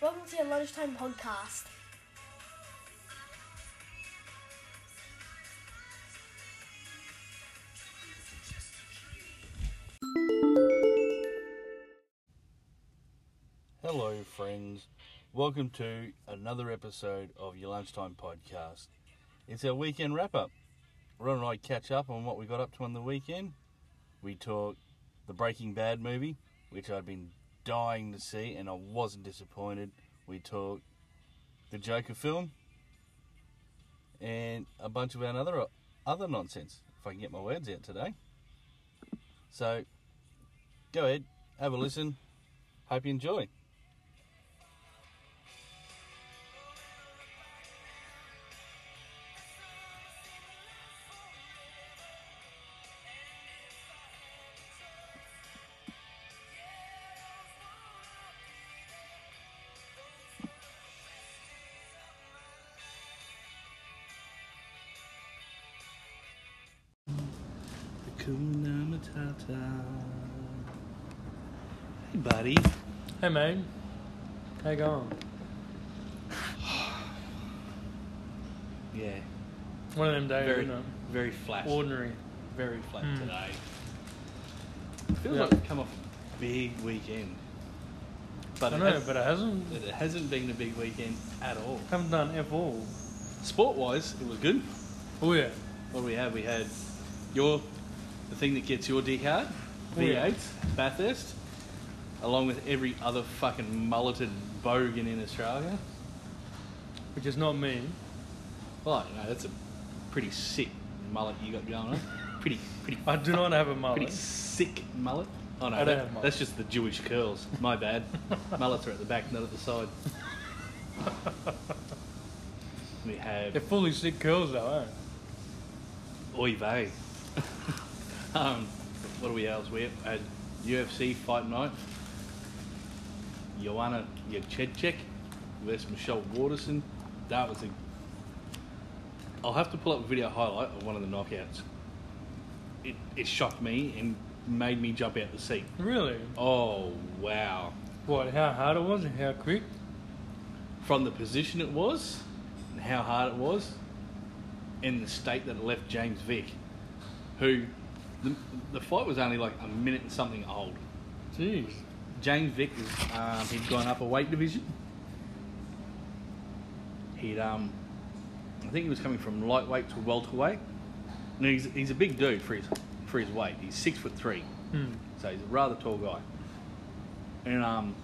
Welcome to your Lunchtime Podcast. Hello friends, welcome to another episode of your Lunchtime Podcast. It's our weekend wrap-up. Ron and I catch up on what we got up to on the weekend. We talk the Breaking Bad movie, which I'd been dying to see and I wasn't disappointed. We talk the Joker film and a bunch of our other nonsense, if I can get my words out today. So, go ahead, have a listen. Hope you enjoy. Hakuna Matata. Hey, buddy. Hey, mate. How you going? Yeah. One of them days, Very, isn't it? very flat. Ordinary. Very flat Mm. today. Feels Yeah. like we've come off a big weekend. But I it, know, but it hasn't. it hasn't been a big weekend at all. Haven't done F all. Sport-wise, it was good. Oh, yeah. What do we have? We had the thing that gets your D-card, Oh, yeah. V8, Bathurst, along with every other fucking mulleted bogan in Australia. Which is not me. Well, no, that's a pretty sick mullet you got going on. Pretty I do not have a mullet. pretty sick mullet. Oh no, I don't have mullet. that's just the Jewish curls. My bad. Mullets are at the back, not at the side. We have They're fully sick curls, though, eh? Oy vey. What do we else? We had UFC Fight Night. Joanna Jędrzejczyk versus Michelle Waterson. That was I'll have to pull up a video highlight of one of the knockouts. It shocked me and made me jump out the seat. Really? Oh, wow. What, how hard it was and how quick? From the position it was, and how hard it was, and the state that it left James Vick, who, the fight was only like a minute and something old. Jeez. James Vick was, he'd gone up a weight division. I think he was coming from lightweight to welterweight. And he's a big dude for his weight. He's 6'3", so he's a rather tall guy. And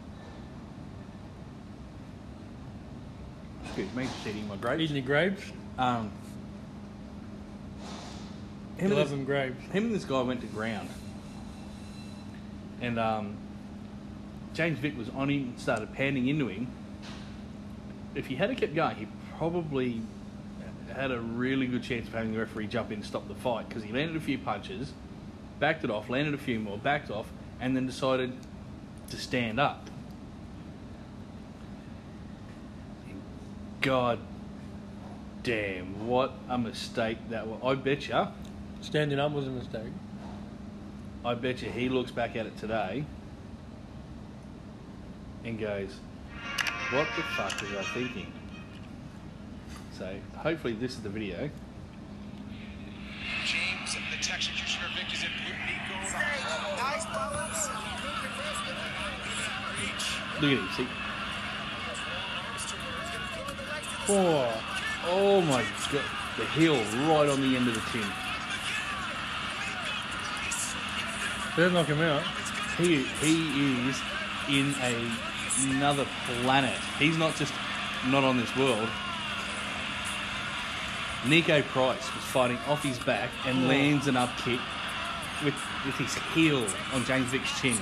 excuse me, just eating my grapes. Eating your grapes? Him You and love this- them grapes. him and this guy went to ground. And James Vick was on him, started pounding into him. If he had kept going, he probably had a really good chance of having the referee jump in and stop the fight, because he landed a few punches, backed it off, landed a few more, backed off, and then decided to stand up. God damn, what a mistake that was. I bet you Standing up was a mistake. he looks back at it today and goes, what the fuck was I thinking? So hopefully this is the video. James, the Texas Commissioner Vick is in blue knee going nice balance. Look at him, see? Oh my god, the heel right on the end of the chin. Better knock him out. He is in another planet. He's not just not on this world. Nico Price was fighting off his back and lands an up kick with his heel on James Vick's chin.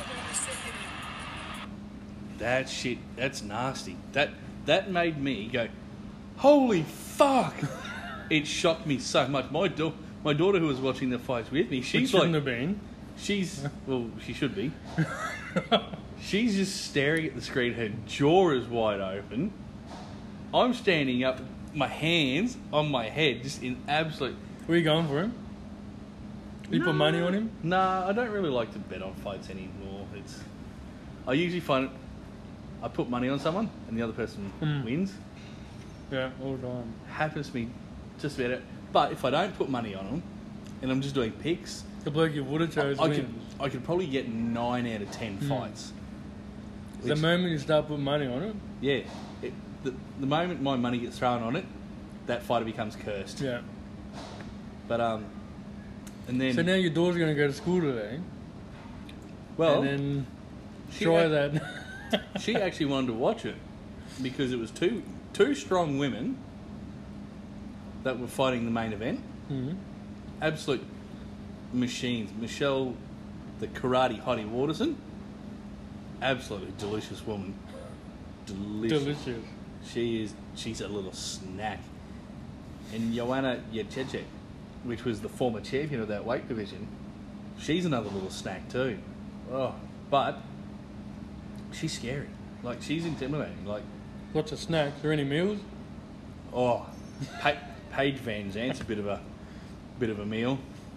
That shit, that's nasty. That made me go, holy fuck! It shocked me so much. My daughter who was watching the fights with me, Which she's shouldn't like, have been. well, she should be. She's just staring at the screen. Her jaw is wide open. I'm standing up, my hands on my head, just in absolute... Were you going for him? You put money on him? Nah, I don't really like to bet on fights anymore. I usually find I put money on someone and the other person wins. Yeah, all the time. Happens to me just about it. But if I don't put money on them and I'm just doing picks, The bloke you would have chose I wins. could probably get 9 out of 10 fights. The Which- moment you start putting money on it, Yeah. The moment my money gets thrown on it, that fighter becomes cursed. yeah. But and then So now your daughter's going to go to school today, well, and then she try ac- that. she actually wanted to watch it because it was two strong women that were fighting the main event. Mhm. Absolute machines. Michelle, the karate hottie Waterson, absolutely delicious woman. Delicious. She's a little snack. And Joanna Jędrzejczyk, which was the former champion of that weight division, she's another little snack too. Oh, but she's scary. Like, she's intimidating. Like, Lots of snacks. Are there any meals? oh, Paige Van Zant's a bit of a meal.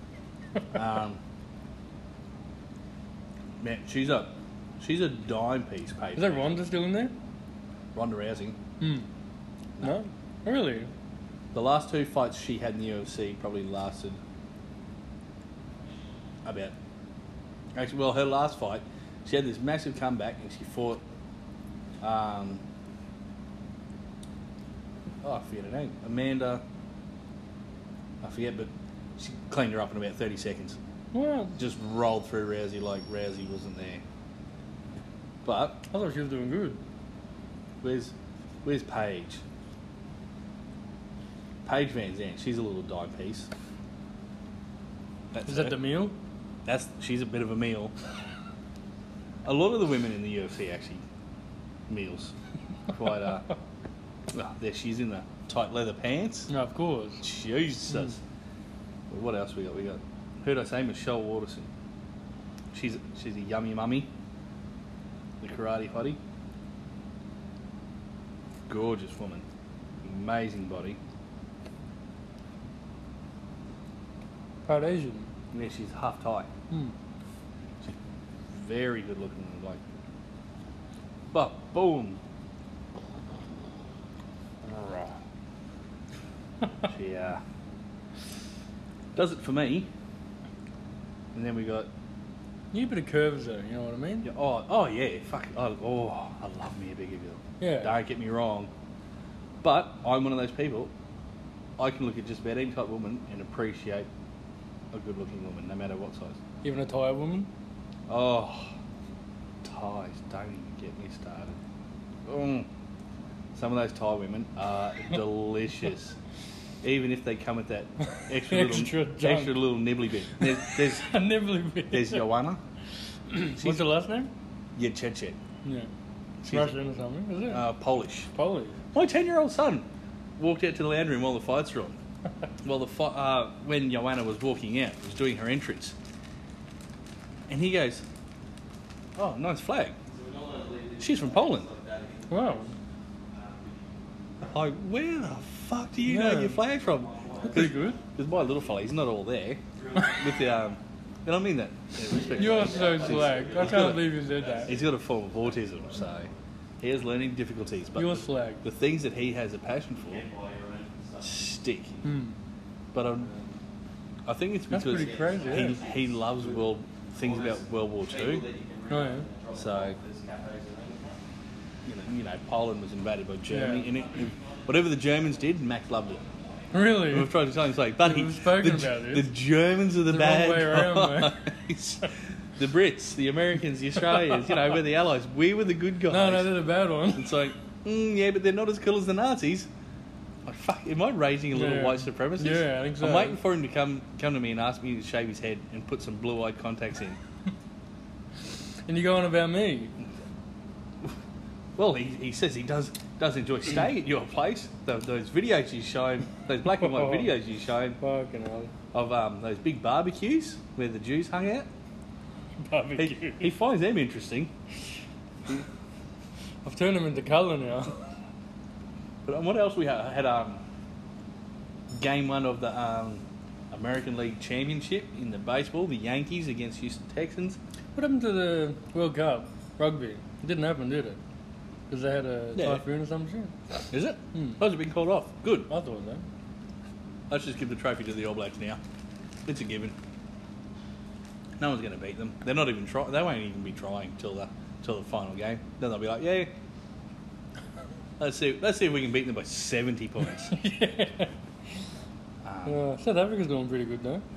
Man, she's a dime piece. Paige. Is that Rhonda still in there? Ronda Rousey. No? Really? The last 2 fights she had in the UFC probably lasted about... Actually, well, her last fight, she had this massive comeback and she fought... I forget her name. Amanda... I forget, but she cleaned her up in about 30 seconds. Well, Just rolled through Rousey like Rousey wasn't there. But, I thought she was doing good. where's Paige? Paige Van Zant, she's a little dime piece. That's Is that her. the meal? She's a bit of a meal. A lot of the women in the UFC actually meals. Quite there she's in the tight leather pants. No, of course. Jesus. Well, what else we got? We got, who'd I say? Michelle Waterson. She's a yummy mummy. The karate hottie. Gorgeous woman. Amazing body. Part Asian. Yeah, she's half Thai. She's very good looking, like. But boom. She does it for me. And then we got. You a bit of curves though, you know what I mean? Yeah, oh yeah, fuck. I love me a bigger girl. Yeah. Don't get me wrong. But I'm one of those people. I can look at just about any type of woman and appreciate a good-looking woman, no matter what size. Even a Thai woman? Oh, Thais, don't even get me started. Some of those Thai women are delicious. Even if they come with that extra little nibbly bit. There's A nibbly bit. there's Joanna. What's her last name? Jędrzejczyk. Yeah. She's Russian or something, is it? Polish. Polish. My 10-year-old son walked out to the lounge room while the fights were on. Well, when Joanna was walking out, was doing her entrance, and he goes, "Oh, nice flag. She's from Poland." Wow. Like, where the fuck do you know Yeah. your flag from? That's pretty good. Because my little fella, he's not all there. With the and I mean that. Yeah, respect. You're so slag. I He's got can't believe you said that. He's got a form of autism, so he has learning difficulties. But You're slag. the things that he has a passion for stick. But I think it's That's because pretty crazy, yeah. he loves things about World War II. Oh, yeah. So you know, Poland was invaded by Germany, Yeah. and whatever the Germans did, Max loved it. Really? And we've tried to tell him, it's like, buddy, We've spoken the, about this. the Germans are the The bad wrong way around, guys. The Brits, the Americans, the Australians, we're the Allies. We were the good guys. No, they're the bad one. It's like, yeah, but they're not as cool as the Nazis. Like, fuck, am I raising a little Yeah. white supremacist? Yeah, I think so. I'm waiting for him to come to me and ask me to shave his head and put some blue-eyed contacts in. And you go on about me. Well, he says he does enjoy staying at your place. Those videos you show him, those black and white videos you show him Fucking hell. of those big barbecues where the Jews hung out. Barbecue. He finds them interesting. I've turned them into colour now. But what else we had? Game 1 of the American League Championship in the baseball, the Yankees against Houston Texans. What happened to the World Cup? Rugby. It didn't happen, did it? Because they had a Yeah. typhoon or some shit. Is it? Hmm. How's it been called off? Good. I thought so. Let's just give the trophy to the All Blacks now. It's a given. No one's going to beat them. They're not even trying. They won't even be trying till the final game. Then they'll be like, yeah. Let's see if we can beat them by 70 points. Yeah. South Africa's doing pretty good though.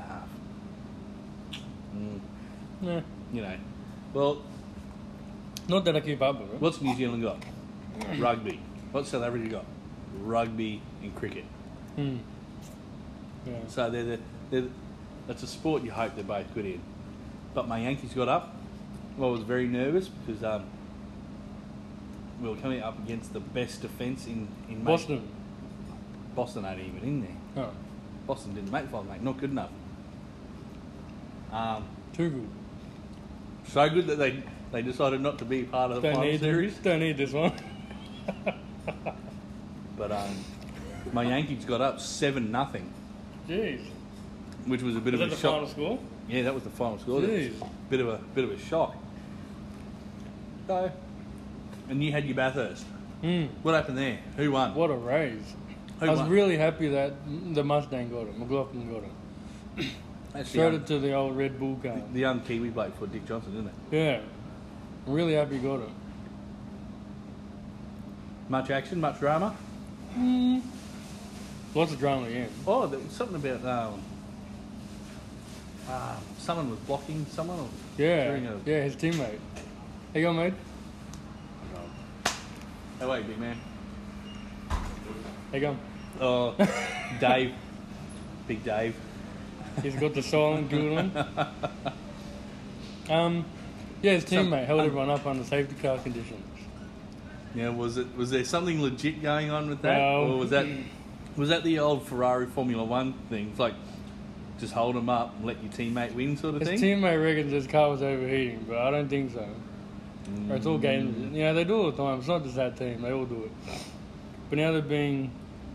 Yeah. You know, well, Not that I keep up with it. what's New Zealand got? Rugby. What's South Africa got? Rugby and cricket. Hmm. Yeah. So that's a sport you hope they're both good in. But my Yankees got up. I was very nervous because we were coming up against the best defence in Boston. Boston ain't even in there. Oh, Boston didn't make five, mate. Not good enough. too good. So good that they decided not to be part of the final series. Don't need this one. But my Yankees got up 7-0, Jeez. which was a bit Is of that a the shock. final score? Yeah, that was the final score. That was Jeez. a bit of a shock. So, and you had your Bathurst. Hmm. What happened there? Who won? What a raise. Who I was won? really happy that the Mustang got it. McLaughlin got it. That's Showed it to the old Red Bull car. the young Kiwi bloke for Dick Johnson, isn't it? Yeah. I'm really happy he got it. Much action, much drama. Lots of drama at the end. Oh, there was something about someone was blocking someone. Or Yeah. during a- Yeah, his teammate. How you going, mate? How are you, big man? How you going? Oh, Dave, big Dave. He's got the silent good on. Yeah, his teammate held everyone up under safety car conditions. Yeah, was there something legit going on with that, No. or was that the old Ferrari Formula One thing? It's like just hold them up and let your teammate win, sort of His thing. teammate reckons his car was overheating, but I don't think so. Or it's all games. You know, they do it all the time. It's not just that team. They all do it. But now they're being...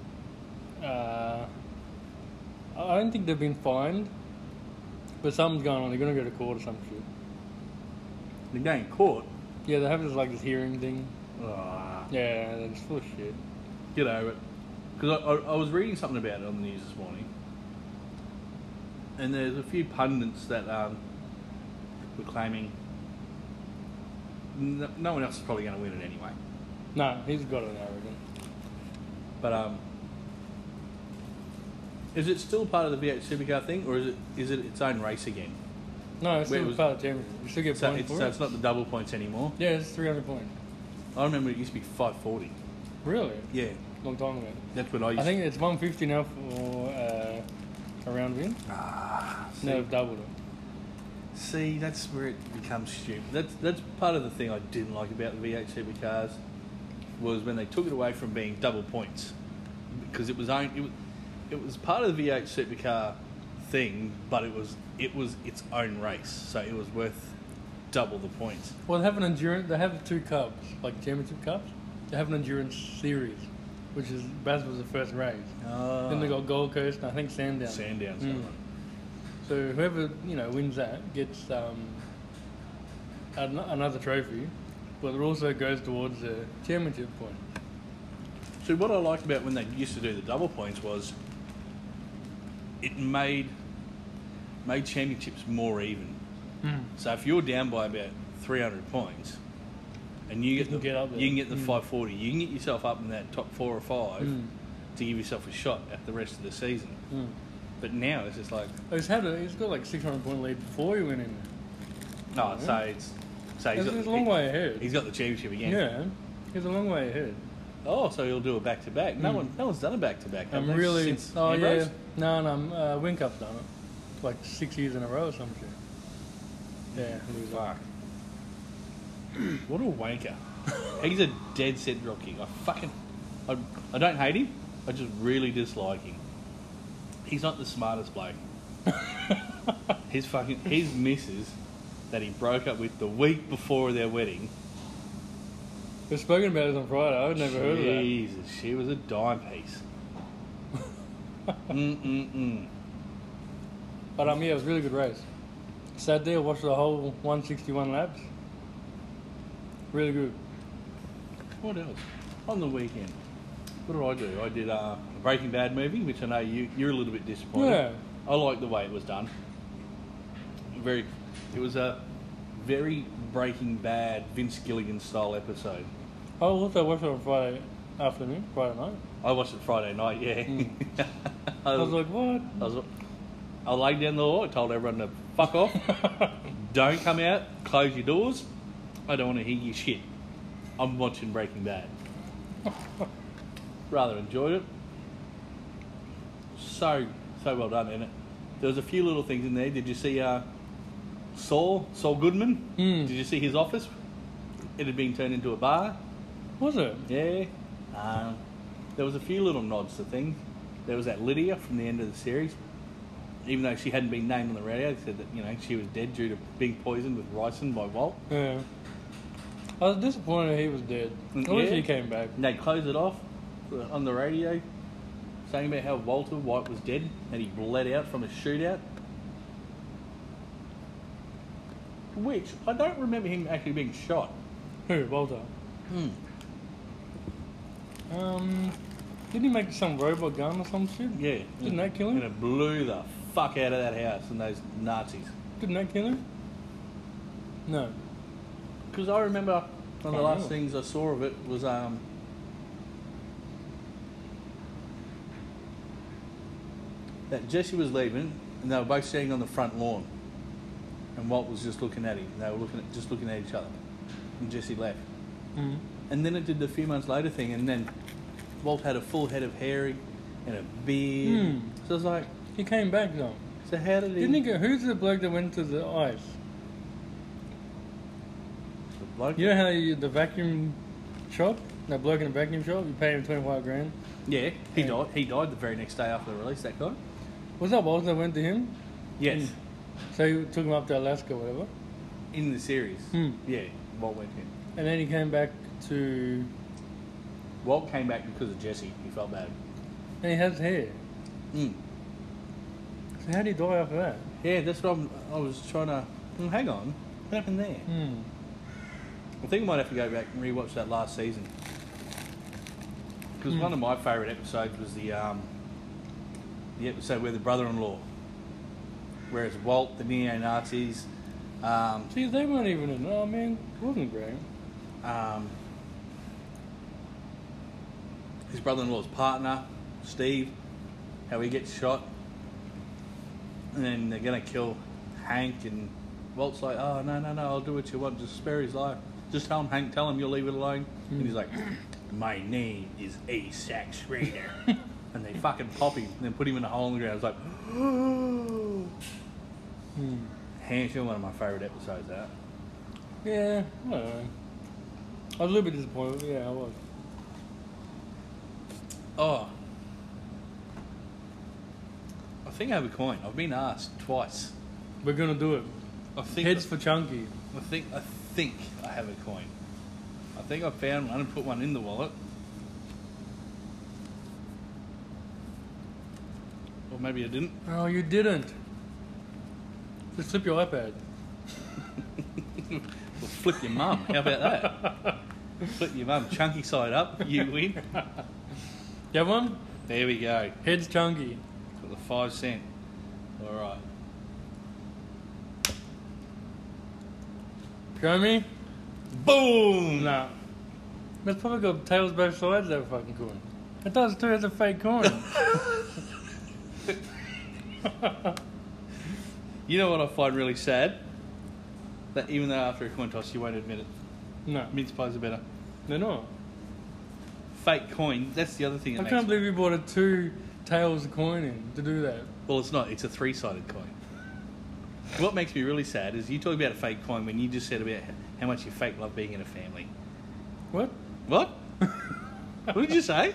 I don't think they've been fined. But something's going on. They're going to go to court or some shit. They're going court. Yeah, they have this hearing thing. Oh, Yeah, they're just full of shit. get over it. Because I was reading something about it on the news this morning, and there's a few pundits that were claiming no one else is probably going to win it anyway. No, he's got it now, I reckon. But is it still part of the V8 Supercar thing, or is it its own race again? No, it's Wait, still was- part of the championship. You still get So points it's, for so it. it's not the double points anymore. Yeah, it's 300 points. I remember it used to be 540. Really? Yeah, Long time ago. that's what I used. I think it's 150 now for a round win. See, No, they've doubled it. see, that's where it becomes stupid. That's part of the thing I didn't like about the V8 Supercars was when they took it away from being double points, because it was part of the V8 Supercar thing, but it was its own race, so it was worth double the points. Well, they have an endurance. They have 2 cups, like championship cups. They have an endurance series, which is Bath was the first race. Then they got Gold Coast and I think Sandown. Sandown's Mm. got one. So whoever wins that gets another trophy, but it also goes towards the championship point. So what I liked about when they used to do the double points was it made championships more even. So if you're down by about 300 points, and you can get up there. you can get the 540, you can get yourself up in that top 4 or 5 Mm. to give yourself a shot at the rest of the season. Mm. But now it's just like, He's got like 600 point lead before he went in there. no, so He's a long way ahead. He's got the championship again. Yeah, he's a long way ahead. Oh, so he'll do a back to back. No one's done a back to back. I'm really. Since Oh Ambrose? yeah, no. Wincup's done it, like 6 years in a row or some shit. Yeah, loser. Fuck. What a wanker. He's a dead set dropkick. I don't hate him. I just really dislike him. He's not the smartest bloke. His missus that he broke up with the week before their wedding. We've spoken about it on Friday. I'd never heard of that. Jesus, she was a dime piece. But yeah, it was a really good race. Saturday, I watched the whole 161 laps. Really good. What else? On the weekend, what did I do? I did a Breaking Bad movie, which I know you're a little bit disappointed. Yeah. I like the way it was done. It was a very Breaking Bad, Vince Gilligan style episode. I also watched it on Friday afternoon, Friday night. I watched it Friday night, yeah. I was like, what? I laid down the law, I told everyone to fuck off. Don't come out, close your doors. I don't want to hear your shit. I'm watching Breaking Bad. Rather enjoyed it. So well done in it. There was a few little things in there. Did you see Saul Goodman? Did you see his office? It had been turned into a bar. Was it? Yeah. There was a few little nods to things. There was that Lydia from the end of the series. Even though she hadn't been named on the radio, they said that she was dead due to being poisoned with ricin by Walt. Yeah. I was disappointed he was dead. I wish he came back. And they closed it off on the radio, saying about how Walter White was dead and he bled out from a shootout. Which, I don't remember him actually being shot. Who? Walter? Didn't he make some robot gun or some shit? Yeah. Didn't that kill him? And it blew the fuck out of that house and those Nazis. Didn't that kill him? No. Because I remember one of the last really? things I saw of it was that Jesse was leaving and they were both standing on the front lawn and Walt was just looking at him. They were just looking at each other and Jesse left. Mm. And then it did the few months later thing and then Walt had a full head of hair and a beard. So I was like, He came back though. so how did he... Didn't he go? Who's the bloke that went to the ice? The bloke? You know how the vacuum shop? That bloke in the vacuum shop? You paid him 25 grand. Yeah, he Yeah. died. He died the very next day after the release, that guy. Was that Walter that went to him? Yes. So he took him up to Alaska or whatever. In the series. Yeah, Walt went in. And then he came back to... Walt came back because of Jesse. He felt bad. And he has hair. Mm. So how did he die after that? Yeah, that's what I was trying to... hang on. What happened there? I think I might have to go back and rewatch that last season. Because one of my favourite episodes was the episode where the brother-in-law, whereas Walt, the neo-Nazis, See, they weren't even in... Oh, man. It wasn't great. his brother-in-law's partner, Steve, how he gets shot. And then they're going to kill Hank and Walt's like, oh, no, I'll do what you want. Just spare his life. Just tell him you'll leave it alone. And he's like, my name is A-Sack Schrader. And they fucking pop him and then put him in a hole in the ground. It's like, hands down one of my favourite episodes, that. Yeah, I don't know. I was a little bit disappointed. Yeah, I was. Oh. I think I have a coin. I've been asked twice. We're going to do it. I think Heads for Chunky. I think I have a coin. I think I found one and put one in the wallet. Or maybe I didn't. Oh, you didn't. Just flip your iPad. Well, flip your mum. How about that? Flip your mum. Chunky side up. You win. You have one? There we go. Heads Chunky. Got the 5 cent. All right. Show me? Boom! Nah. That's probably got tails both sides of that fucking coin. It does too, it's a fake coin. You know what I find really sad? That even though after a coin toss you won't admit it. No, Mince pies are better. they're not. Fake coin, that's the other thing that I makes can't believe you bought a 2 tails coin in to do that. Well, it's not. It's a 3-sided coin. What makes me really sad is you talk about a fake coin when you just said about how much you fake love being in a family. What? What? What did you say?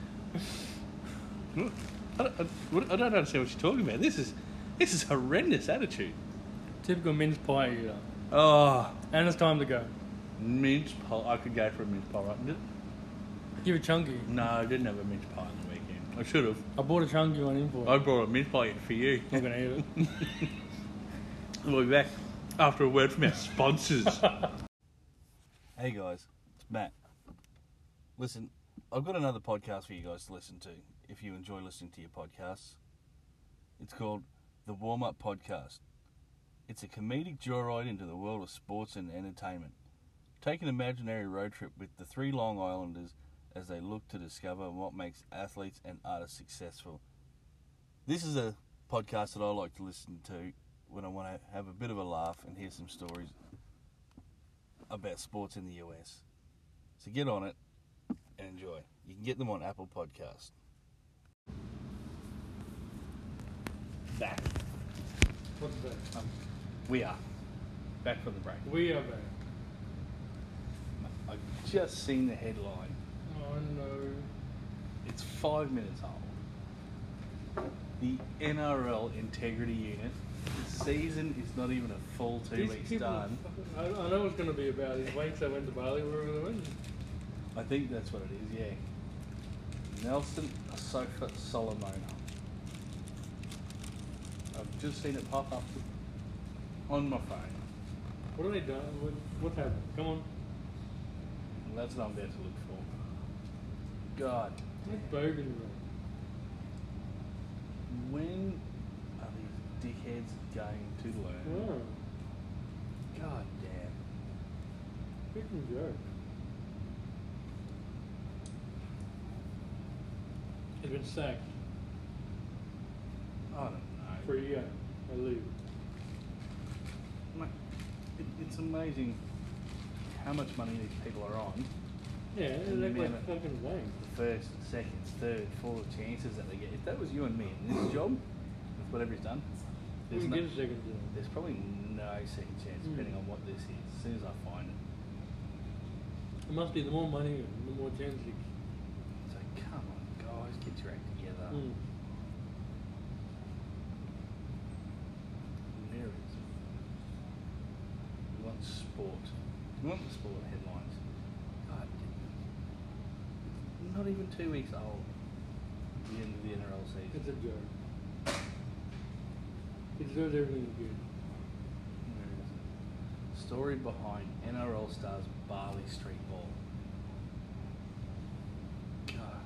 I don't understand what you're talking about. This is horrendous attitude. Typical mince pie eater. Oh, And it's time to go. mince pie. I could go for a mince pie, right? Give it Chunky. No, I didn't have a mince pie on the weekend. I should have. I bought a Chunky one in for it. I brought a mince pie in for you. I'm going to eat it. We'll be back after a word from our sponsors. Hey guys, it's Matt. Listen, I've got another podcast for you guys to listen to if you enjoy listening to your podcasts. It's called The Warm Up Podcast. It's a comedic joyride into the world of sports and entertainment. Take an imaginary road trip with the three Long Islanders as they look to discover what makes athletes and artists successful. This is a podcast that I like to listen to when I want to have a bit of a laugh and hear some stories about sports in the US. So get on it and enjoy. You can get them on Apple Podcast. Back. What's that? We are. Back from the break. We are back. I've just seen the headline. Oh no. It's 5 minutes old. The NRL Integrity Unit. The season is not even a full 2 These weeks people- done. I know it's going to be about his weights that went to Bali. Where were they went? I think that's what it is, yeah. Nelson Asofa Solomona. I've just seen it pop up on my phone. What have they done? What's happened? Come on. And that's what I'm about to look for. God. What's Bogan? When are these dickheads going to learn? Oh, God damn. freaking joke. He's been sacked I don't know. for a year. I leave. Mate, it's amazing how much money these people are on. Yeah, And they're the like amount of- fucking blank. First, second, third, fourth chances that they get. If that was you and me in this job, with whatever he's done, You there's, can no, get a second job. there's probably no second chance, depending on what this is. As soon as I find it. It must be the more money, the more chance you. So come on, guys, get your act together. Mm. There it is. We want sport. We want the sport headlines. God, not even 2 weeks old. The end of the NRL season. It's a joke. He deserves everything he gets. Where is it? Story behind NRL stars Barley Street Ball. God.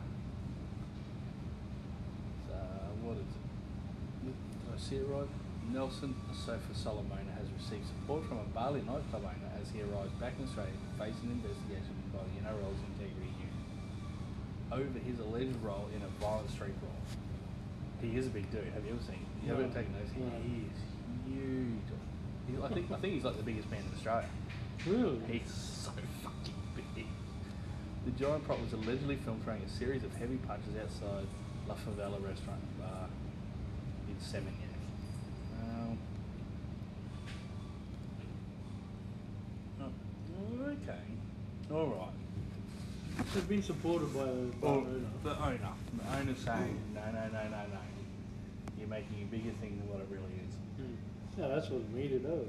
So, what is it? Did I see it right? Nelson Asofa Solomona has received support from a Bali nightclub owner as he arrives back in Australia to face an investigation by the NRL's Integrity Unit over his alleged role in a violent street brawl. He is a big dude. Have you ever seen him? You No. ever taken notice? No. He is huge. I think he's like the biggest man in Australia. Really? He's so fucking big. The giant prop was allegedly filmed throwing a series of heavy punches outside La Favela restaurant and bar in Seminyak. Okay. Alright. He's been supported by the Well, owner. the owner. The owner's saying, no. You're making a bigger thing than what it really is. Mm. Yeah, that's what the media does.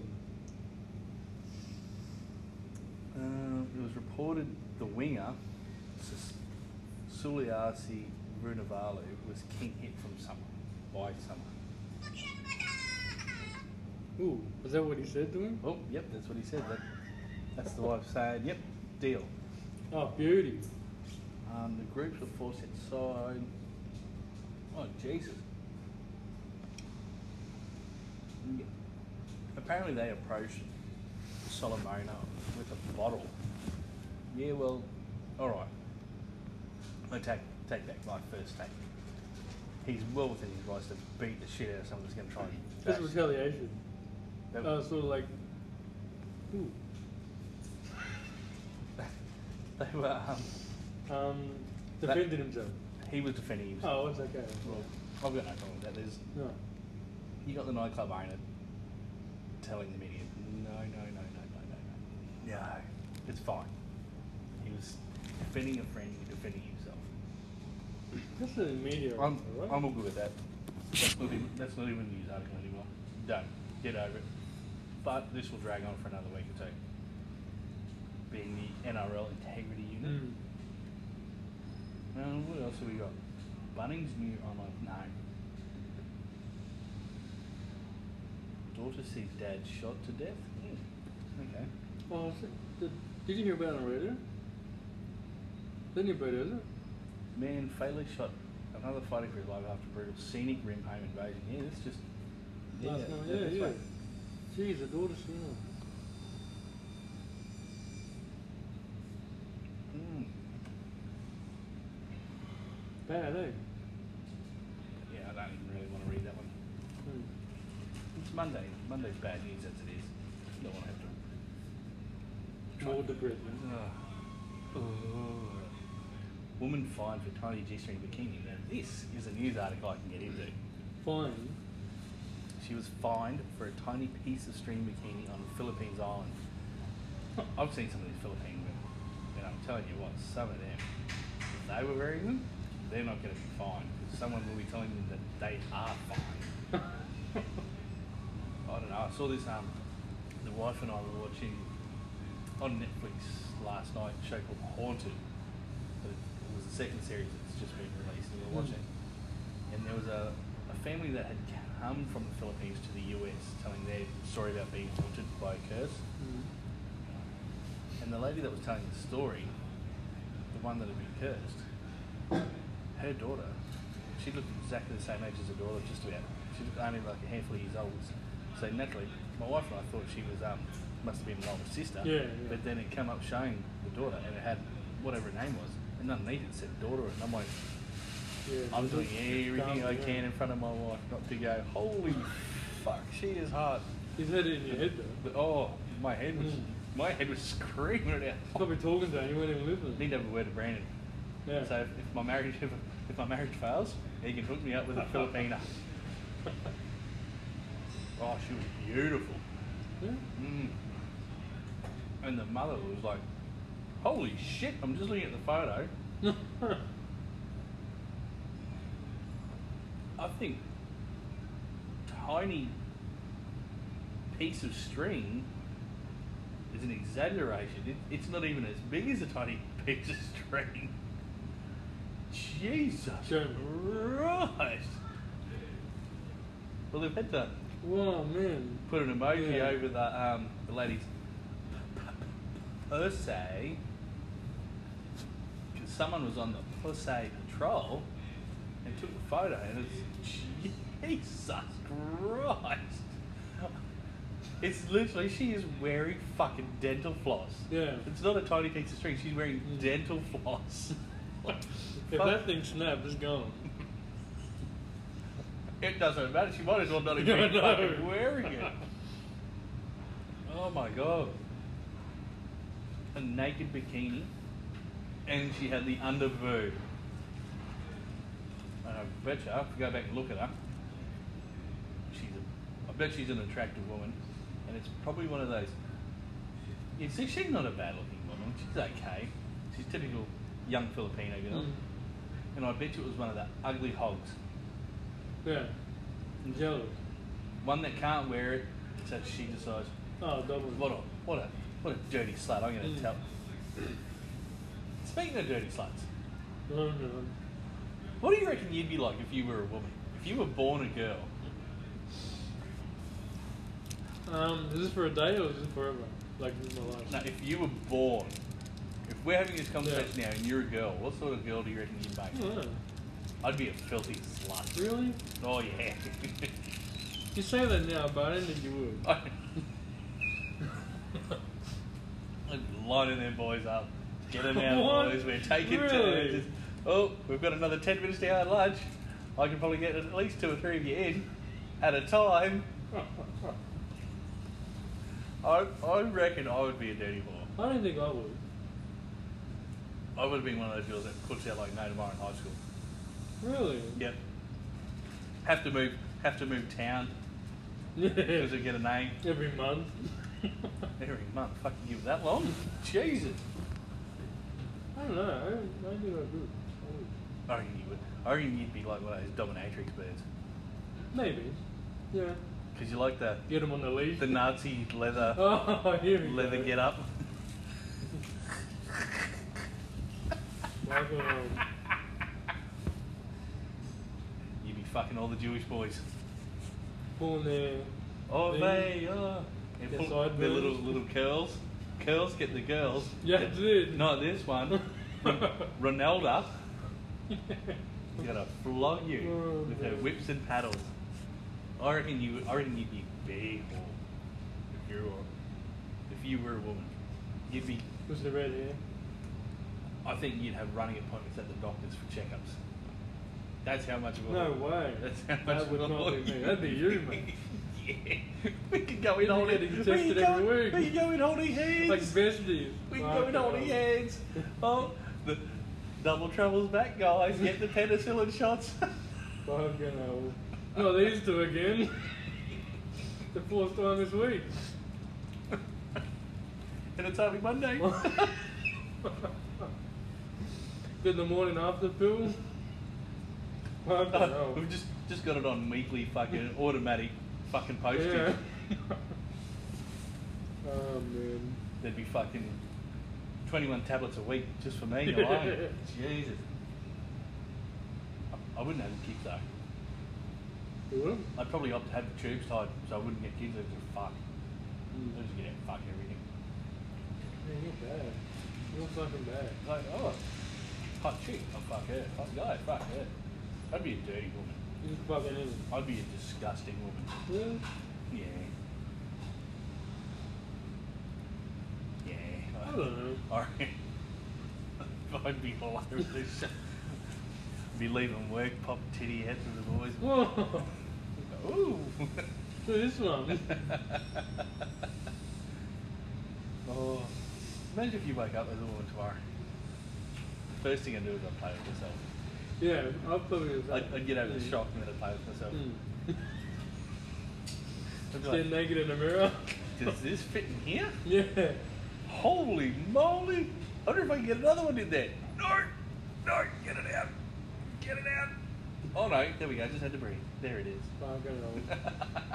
It was reported the winger, Suliasi Vunivalu, was king hit from someone, by someone. Ooh, was that what he said to him? Oh, yep, that's what he said. That's the wife saying, yep, deal. Oh, beauty. The groups were forced inside. Oh, Jesus. Yeah. Apparently they approached Solomona with a bottle. Yeah, well, alright. I take back my first take. He's well within his rights to beat the shit out of someone that's going to try and That's bash- retaliation. That- Sort of like, ooh, They were, defended himself. he was defending himself. Oh, it's okay. Well, I've got no problem with that. There's, No. you got the nightclub owner telling the media, no. No, it's fine. He was defending a friend, defending himself. That's the media, I'm right? all good with that. That's not even a news article anymore. Done. Get over it. But this will drag on for another week or two. Being the NRL Integrity Unit. Mm. What else have we got? Bunnings new online. No. Daughter sees dad shot to death. Okay. Oh, did you hear about it on radio? Then you better, is it? Man fatally shot another fighter for his life after brutal scenic rim home invasion. Yeah, it's just. Last night, this yeah. way. Jeez, the daughter's still. Bad, eh? Yeah, I don't even really want to read that one. It's Monday. Monday's bad news as it is. You don't want to have to. More depressing. Woman fined for tiny G-string bikini. Now this is a news article I can get into. Fine. She was fined for a tiny piece of string bikini on the Philippines island. I've seen some of these Philippine women, and I'm telling you what, some of them, if they were wearing them, they're not going to be fined because someone will be telling them that they are fined. I don't know. I saw this. The wife and I were watching on Netflix last night a show called Haunted. It was the second series that's just been released, and we were watching. And there was a family that had come from the Philippines to the US telling their story about being haunted by a curse. And the lady that was telling the story, the one that had been cursed, her daughter, she looked exactly the same age as her daughter, just about. She looked only like a handful of years old. So naturally, my wife and I thought she was must have been an older sister. Yeah. But then it came up showing the daughter, and it had whatever her name was, and underneath it said daughter, and I'm like, Yeah, I'm doing just everything I calm can down. in front of my wife not to go, holy fuck, she is hot. He's had it in your head though. But, oh, my head was screaming it out. Probably talking to him, you weren't even listening. Need to have a word to Brandon. Yeah. So if my marriage fails, he can hook me up with a Filipina. Oh, she was beautiful. Yeah. And the mother was like, holy shit, I'm just looking at the photo. I think tiny piece of string is an exaggeration. It's not even as big as a tiny piece of string. Jesus Show me. Christ. Well, they've had to Wow, man. put an emoji Yeah. over the lady's pussy because someone was on the pussy patrol and took the photo, and it's Jesus Christ. It's literally, she is wearing fucking dental floss. Yeah. It's not a tiny piece of string, she's wearing dental floss. If that thing snapped, it's gone. It doesn't matter, she might as well not even I be know. fucking wearing it. Oh my god. A naked bikini, and she had the underboob. And I bet you, if you go back and look at her, I bet she's an attractive woman, and it's probably one of those. You see, she's not a bad looking woman, she's okay. She's typical young Filipino girl. And I bet you it was one of the ugly hogs. Yeah. I'm jealous. One that can't wear it, so she decides, Oh, double. what a dirty slut, I'm going to tell. Speaking of dirty sluts, No. what do you reckon you'd be like if you were a woman? If you were born a girl? Is this for a day or is this forever? Like, this is my life? No, if you were born, if we're having this conversation now and you're a girl, what sort of girl do you reckon you'd I make? don't know. I'd be a filthy slut. Really? Oh yeah. You say that now, but I didn't think you would. I'd lining them boys up. Get them out, What? boys. We're taking Really? turns. Oh, we've got another 10 minutes to our lunch. I can probably get at least 2 or 3 of you in at a time. I reckon I would be a dirty boy. I don't think I would. I would have been one of those girls that puts out like no tomorrow in high school. Really? Yep. Have to move town Yeah. because they get a name Every month. every month. Fucking give it that long? Jesus. I don't know. I don't think I would. I reckon you would. I reckon you'd be like one of those dominatrix birds. Maybe. Yeah. Because you like the Get them on the leash. Nazi leather Oh, here we leather go. get up. Like, You'd be fucking all the Jewish boys. pulling their... Oh, Thing. they, oh. And Their pull their sideburns. little curls. Curls get the girls. Yeah, dude. Not this one. Ronaldo is gonna flog you with her whips and paddles. I reckon you'd be big haul if you were a woman. You'd be. Was the red hair? I think you'd have running appointments at the doctors for checkups. That's how much of a No haul. way. That's how much That would of a not haul be me. you That'd be you, would mate. Yeah. We could go in You'd be holding. getting We tested could go, every week. we could go in holding hands. Like besties. We can go in holding hands. Oh, the double trouble's back, guys. Get the penicillin shots. Fucking hell. Not these two again. The fourth time this week. And it's only Monday. Did the morning after pill. Fucking hell. We've just got it on weekly fucking automatic fucking posting. Yeah. Oh man. There'd be fucking 21 tablets a week just for me alone. Jesus. I wouldn't have the kids though. You would? I'd probably opt to have the tubes tied so I wouldn't get kids. They'd just fuck. Mm. They'd just get out and fuck everything. Man, you're bad. You're fucking bad. Like, oh, hot chick. Oh, fuck her. Hot guy. Fuck her. I'd be a dirty woman. You just fucking in. I'd be a disgusting woman. Really? Yeah. Yeah. I don't know. Alright. I'd be all over this shit. Be leaving work, pop titty out to the boys. Whoa. Ooh. So this one. Oh. Imagine if you wake up as a woman tomorrow. First thing I do is I'd play with myself. Yeah, I'll probably do that. I'd get over the shock and then I'd play with myself. Mm. I'd be Stand naked in the mirror. does this fit in here? Yeah. Holy moly! I wonder if I can get another one in there. No, get it out. Get it out. Oh no, there we go, just had to breathe. There it is. Fucking hell.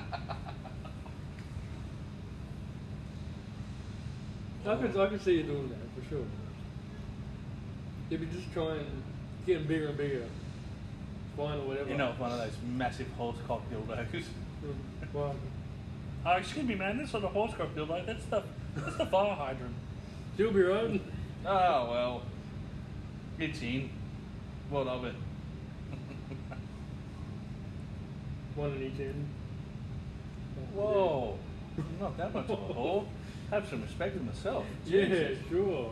I can see you doing that for sure. If you just try and getting bigger and bigger, fine or whatever. You know, one of those massive horse cock dildos. Well, Oh, excuse me, man, that's not a horse cock dildo, that's the fire hydrant. she'll be right. Oh, well, it's in. What of it? One in each end. Whoa, I'm not that much of a whore. Have some respect for myself. Yeah, Jesus. sure.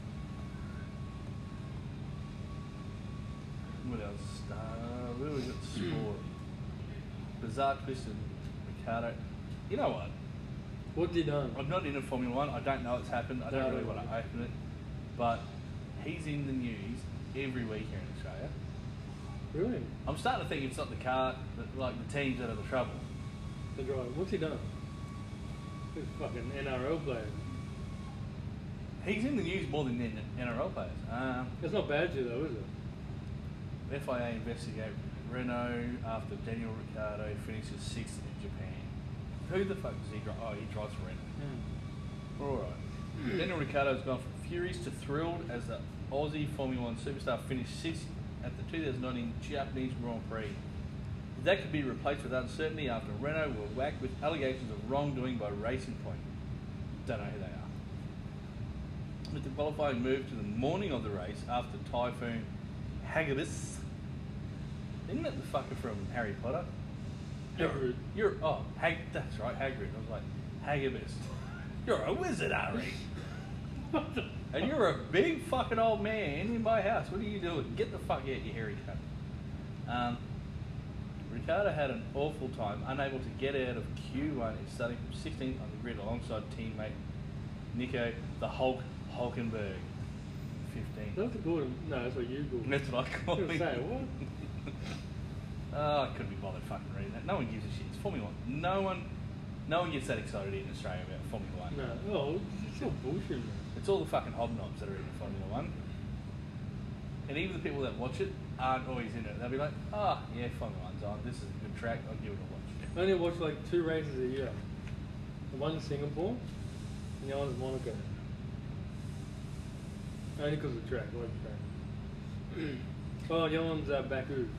What else? Where we got sport? Bizarre twist and Ricardo. You know what? What's he done? I'm not into Formula One. I don't know what's happened. I don't No, really no, want to no. open it. But he's in the news every week here in Australia. Really? I'm starting to think it's not the car, but like the teams that are the trouble. The driver. What's he done? He's a fucking NRL player. He's in the news more than the NRL players. It's not bad to though, is it? FIA investigate Renault after Daniel Ricciardo finishes 6th in Japan. Who the fuck does he drive? Oh, he drives for Renault. Alright. Daniel Ricciardo's gone from furious to thrilled as the Aussie Formula One superstar finished 6th at the 2019 Japanese Grand Prix. That could be replaced with uncertainty after Renault were whacked with allegations of wrongdoing by Racing Point. Don't know who they are. With the qualifying moved to the morning of the race after Typhoon Hagibis. Isn't that the fucker from Harry Potter? Hagrid. That's right, Hagrid. I was like, Hagibis. You're a wizard, Harry. And you're a big fucking old man in my house. What are you doing? Get the fuck out, you hairy cunt. Ricciardo had an awful time, unable to get out of Q1 and starting from 16th on the grid alongside teammate Nico the Hulkenberg. 15. That's a good. No, that's what you call him. That's what I call I was him. gonna say, what? Oh, I couldn't be bothered fucking reading that. No one gives a shit. It's Formula One. No one gets that excited in Australia about Formula One. No, oh, it's still bullshit, man. It's all the fucking hobnobs that are in Formula One. And even the people that watch it aren't always in it. They'll be like, oh, yeah, Formula One's on. This is a good track. I'll give it a watch. I only watch like 2 races a year. The one's Singapore, and the other one's Monaco. Only because of the track, I like the track. Oh, the other one's Baku.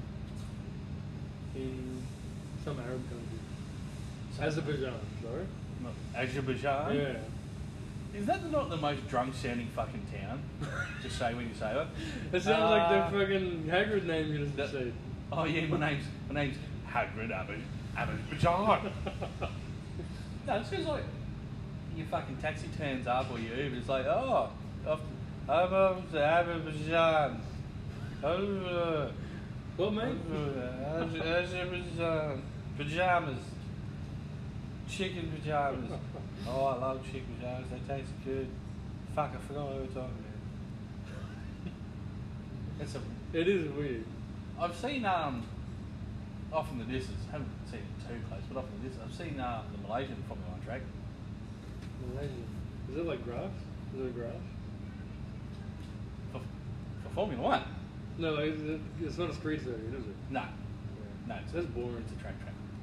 In some Arab country. Azerbaijan, sorry. Not Azerbaijan? Yeah. Is that not the most drunk sounding fucking town? Just say when you say it. It sounds like the fucking Hagrid name you just said. Oh yeah, my name's Hagrid Abbajan. No, it sounds like your fucking taxi turns up or your Uber. It's like, oh, I'm off to Abbajan. What, mate? Pajamas. Chicken pajamas. Oh, I love chicken pajamas. They taste good. Fuck, I forgot what we were talking about. It is weird. I've seen off in the distance. Haven't seen it too close, but off in the distance, I've seen the Malaysian Formula One track. Malaysia. Is it like grass? Is it grass? For Formula One. No, it's not a street circuit, is it? No, no, That's boring. It's a track.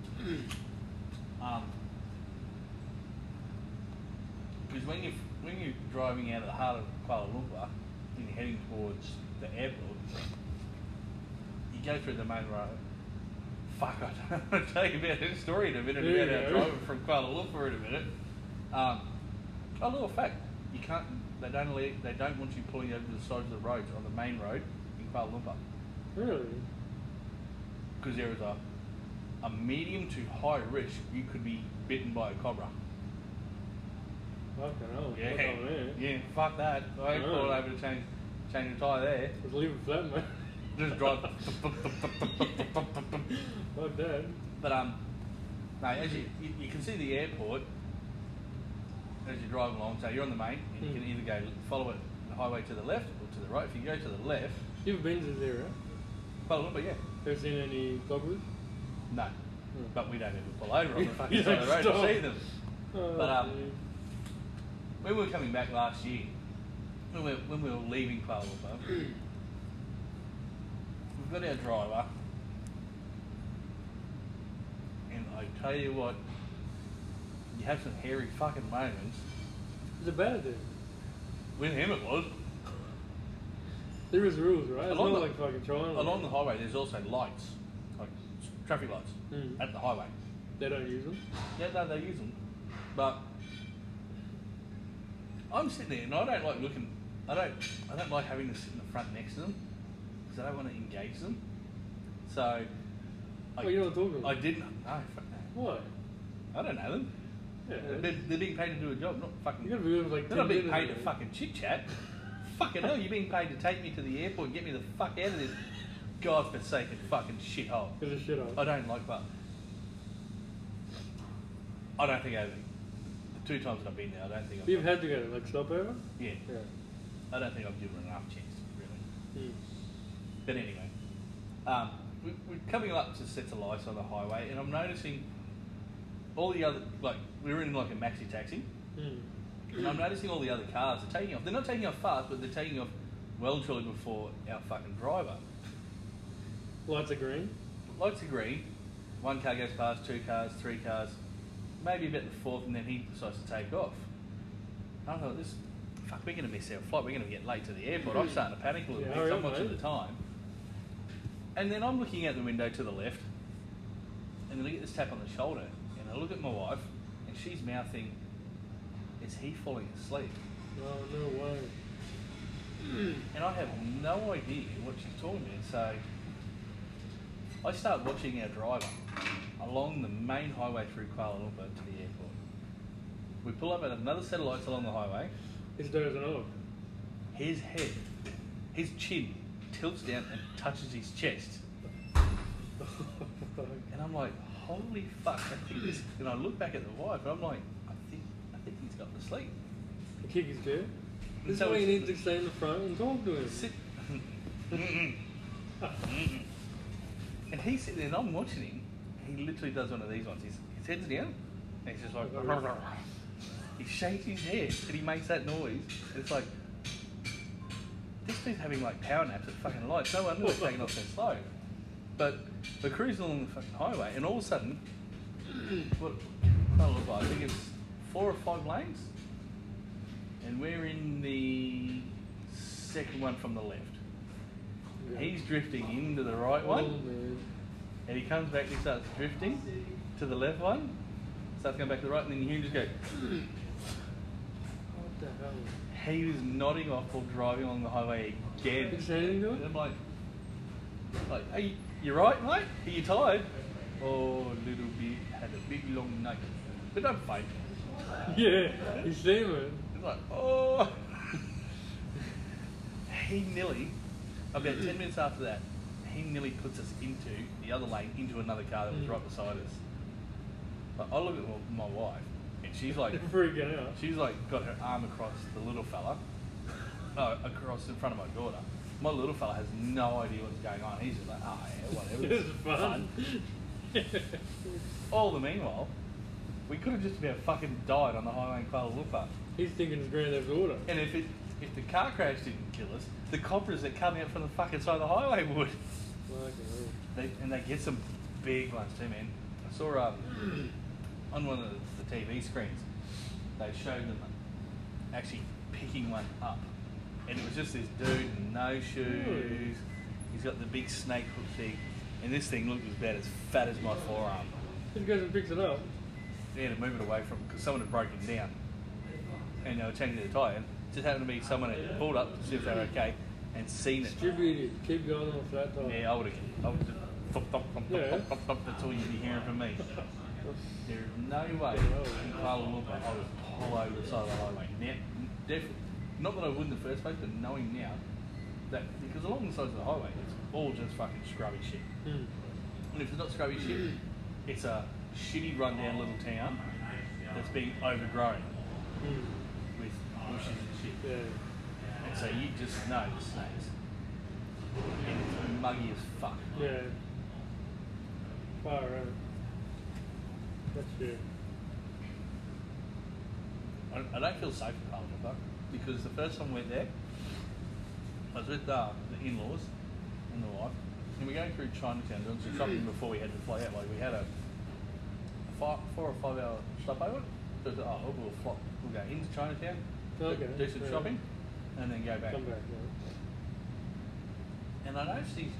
Because when you're driving out of the heart of Kuala Lumpur and you're heading towards the airport, you go through the main road. Fuck, I'll tell you about this story in a minute There about you our go. driving from Kuala Lumpur in a minute. A little fact: you can't. They don't want you pulling over the sides of the roads on the main road in Kuala Lumpur Really? because there is a medium to high risk you could be bitten by a cobra. Fucking hell. Yeah, Fuck on there. yeah, fuck that. I ain't Oh. pulling over to change the tyre there. Just leave it flat, mate. Just drive. Fuck that. But no, as you can see the airport as you're driving along. So you're on the main, and you can either follow it the highway to the left or to the right. If you go to the left, You've been to there, right? Kuala Lumpur, yeah. Ever seen any cobras? No, but we don't ever pull over on the fucking You side of the road don't to see them. Oh, But, dude. When we were coming back last year, when we were leaving Kuala Lumpur, we've got our driver, and I tell you what, you have some hairy fucking moments. Is it bad then? With him it was. There is rules, right? It's Along not the- like fucking China. Along the highway there's also lights, like traffic lights, Mm. at the highway. They don't use them. Yeah, no, they use them. But I'm sitting there and I don't like looking. I don't like having to sit in the front next to them because I don't want to engage them. So Oh, you know what I'm talking I about? didn't. No, fuck no. What? I don't know them. Yeah. They're being paid to do a job, not fucking. You gotta be with like They're not 10 being minutes, paid to mate. fucking chit chat. Fucking hell, you're being paid to take me to the airport and get me the fuck out of this godforsaken fucking shithole. Because of shit I on. don't like that. I don't think over the 2 times that I've been there, I don't think I've. You've had to go, like, stop over? Yeah, Yeah. I don't think I've given enough chance, really. Mm. But anyway, we're coming up to sets of lights on the highway, and I'm noticing all the other, like, we were in like a maxi taxi, Mm. and I'm noticing all the other cars are taking off. They're not taking off fast, but they're taking off well and truly before our fucking driver. Lights are green. Lights are green. 1 car goes past, 2 cars, 3 cars, maybe about the 4th, and then he decides to take off. I thought, we're going to miss our flight. We're going to get late to the airport. I'm starting to panic a little Yeah, bit. hurry So up, I'm watching mate. the time. And then I'm looking out the window to the left, and then I get this tap on the shoulder, and I look at my wife, and she's mouthing, "Is he falling asleep?" Oh, no way. And I have no idea what she's talking about. So I start watching our driver along the main highway through Kuala Lumpur to the airport. We pull up at another set of lights along the highway. He's dozing off. His head, his chin tilts down and touches his chest. And I'm like, holy fuck, I think this... And I look back at the wife and I'm like, I think he's got to sleep. Kick his chair. This is So why you it's- need to stay in the front and talk to him. Sit. And he's sitting there and I'm watching him. He literally does one of these ones. His head's down and he's just like... He shakes his head and he makes that noise. And it's like... This dude's having like power naps at fucking lights. No wonder they're taking off so slow. But we're cruising along the fucking highway and all of a sudden... What I think it's 4 or 5 lanes. And we're in the second one from the left. Yeah. He's drifting into the right Oh, one, man. and he comes back and he starts drifting to the left one, starts going back to the right, and then you hear him just go, What the hell? He was nodding off while driving along the highway again. Did you say anything to And him? I'm like, hey, you right, mate? Are you tired? Oh, little bit. Had a big long night. But don't fake. Yeah, you see him. It's like, oh. He nearly, about 10 minutes after that, he nearly puts us into the other lane, into another car that was right beside us. But I look at my wife, and she's like, Freaking out. she's like got her arm across the little fella, across in front of my daughter. My little fella has no idea what's going on. He's just like, oh yeah, whatever. It's fun. All the meanwhile, we could have just about fucking died on the highway in Kuala Lumpur. He's thinking it's granddad's order. And if the car crash didn't kill us, the coppers that come out from the fucking side of the highway would. Fucking They get some big ones too, man. I saw on one of the TV screens, they showed them actually picking one up. And it was just this dude in no shoes. He's got the big snake hook thing. And this thing looked about as fat as my forearm. He goes and picks it up. They had to move it away from because someone had broken down. And they were changing the tyre. Just happened to be someone that pulled up to see if they were okay and seen it. Stupid idiot. Keep going on a flat tire. Yeah, I would just thump, thump, thump, Yeah. thump, thump, thump. That's all you'd be hearing from me. There's no way in Kuala Lumpur I would pull over the side of the highway. Now, definitely. Not that I wouldn't in the first place, but knowing now that because along the sides of the highway it's all just fucking scrubby shit. Hmm. And if it's not scrubby shit, it's a shitty rundown little town that's being overgrown Hmm. with bushes and shit. Yeah. And so you just know the snakes. And it's muggy as fuck. Yeah. Far out. That's fair. I don't feel safe in Kuala Lumpur because the first time we went there, I was with the in-laws and the wife, and we're going through Chinatown doing some shopping before we had to fly out. Like we had a 4 or 5 hour stopover. So we thought, we'll go into Chinatown, Okay. do some Yeah. shopping, and then go back. Come back. Yeah. And I noticed it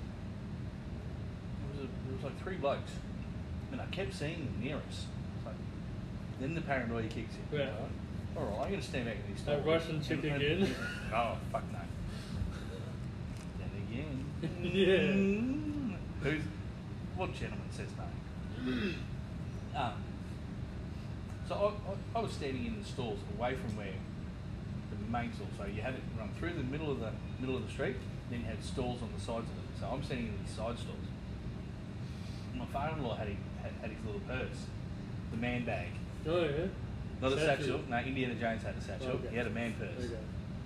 was like 3 blokes, and I kept seeing them near us. It's like, then the paranoia kicks in. Yeah. All right, I'm going to stand back in these That stalls. Russian chick And- again. Oh, fuck no. Then again. Yeah. What gentleman says no? So I was standing in the stalls away from where the main stall. So you had it run through the middle of the street, then you had stalls on the sides of it. So I'm standing in these side stalls. My father-in-law had his little purse, the man bag. Oh yeah. Not a Satchel. satchel. No, Indiana Jones had a satchel. Okay. He had a man purse. Okay.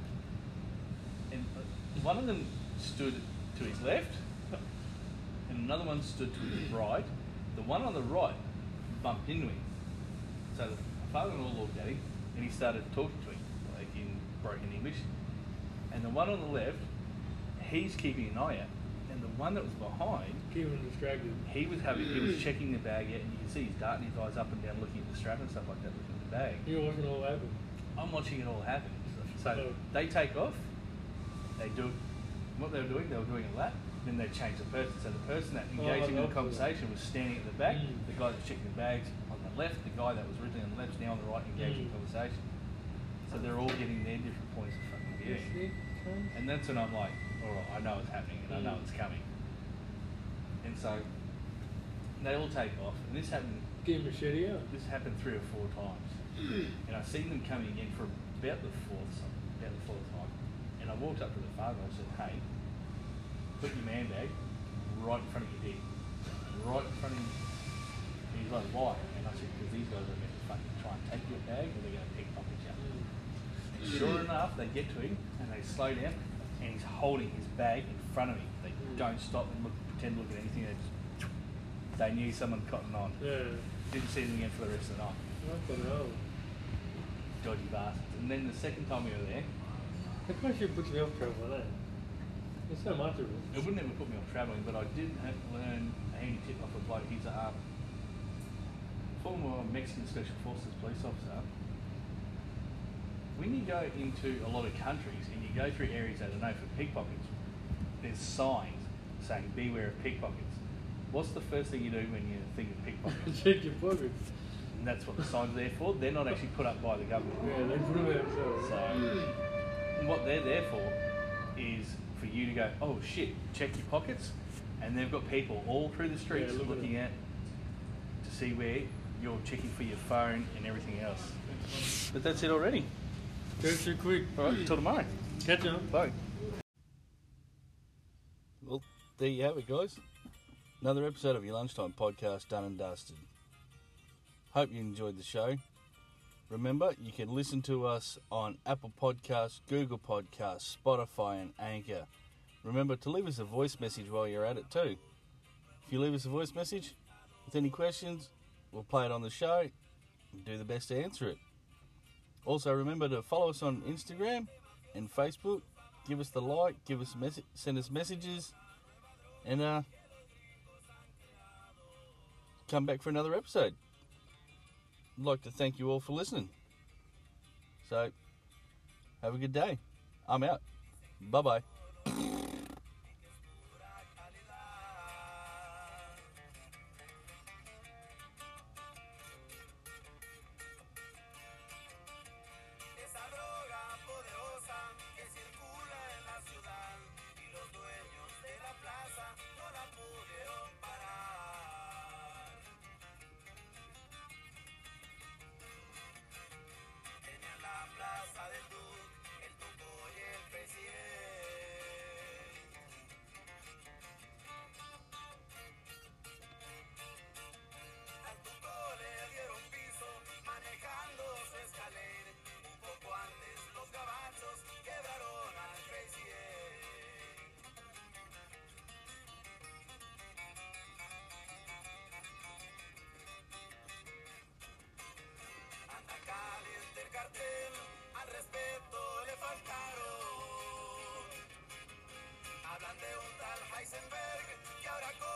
And one of them stood to his left, and another one stood to his right. The one on the right bumped into him. So the father-in-law looked at him, and he started talking to him, like in broken English. And the one on the left, he's keeping an eye out. And the one that was behind, Keep him distracted. he was checking the bag out, and you can see he's darting his eyes up and down, looking at the strap and stuff like that, looking at the bag. You're watching it all happen. I'm watching it all happen. So Oh. they take off. They do what they were doing. They were doing a lap. Then they change the person. So the person that engaged in the lovely. conversation was standing at the back. Mm. The guy that was checking the bags on the left. The guy that was originally on the left is now on the right, engaging in Mm. conversation. So they're all getting their different points of fucking view. Yeah. And that's when I'm like, all right, I know it's happening and I know it's coming. And so they all take off. And this happened. Give him a shitty out. This happened 3 or 4 times, and I seen them coming in for about the fourth time. And I walked up to the father and I said, "Hey, put your man bag right in front of your dick, right in front of you." And he's like, "Why?" And I said, "Because these guys are going to fucking try and take your bag, or they're going to pickpocket you." And sure enough, they get to him and they slow down, and he's holding his bag in front of him. They don't stop and pretend to look at anything. They knew someone cotton on. Yeah. Didn't see them again for the rest of the night. Fucking hell. Dodgy bastards. And then the second time we were there, That kind of shit puts me off travel, eh? There's so much of it. it wouldn't ever put me off travelling, but I did have to learn a handy tip off a bloke. He's a former Mexican Special Forces police officer. When you go into a lot of countries and you go through areas that are known for pickpockets, there's signs saying beware of pickpockets. What's the first thing you do when you think of pickpockets? Check your pockets. and that's what the sign's there for. They're not actually put up by the government. Yeah, they put them there themselves. So what they're there for is for you to go, oh shit, check your pockets, and they've got people all through the streets looking at to see where you're checking for your phone and everything else. But that's it already. Goes too quick. All right, till tomorrow. Catch ya. Bye. Well, there you have it, guys. Another episode of your Lunchtime Podcast done and dusted. Hope you enjoyed the show. Remember, you can listen to us on Apple Podcasts, Google Podcasts, Spotify and Anchor. Remember to leave us a voice message while you're at it too. If you leave us a voice message with any questions, we'll play it on the show and do the best to answer it. Also, remember to follow us on Instagram and Facebook. Give us the like, send us messages, and come back for another episode. I'd like to thank you all for listening. So, have a good day. I'm out. Bye-bye. Esa droga poderosa que circula en la ciudad y los dueños de la plaza no la pudieron parar. Tenían la plaza del Duque, el Tuco y el presidente. Al Tuco le dieron piso manejando su escalera. Poco antes los gabachos quebraron al Crazy Eight. Anda caliente el cartel, al respeto le faltaron. Hablan de un tal Heisenberg que ahora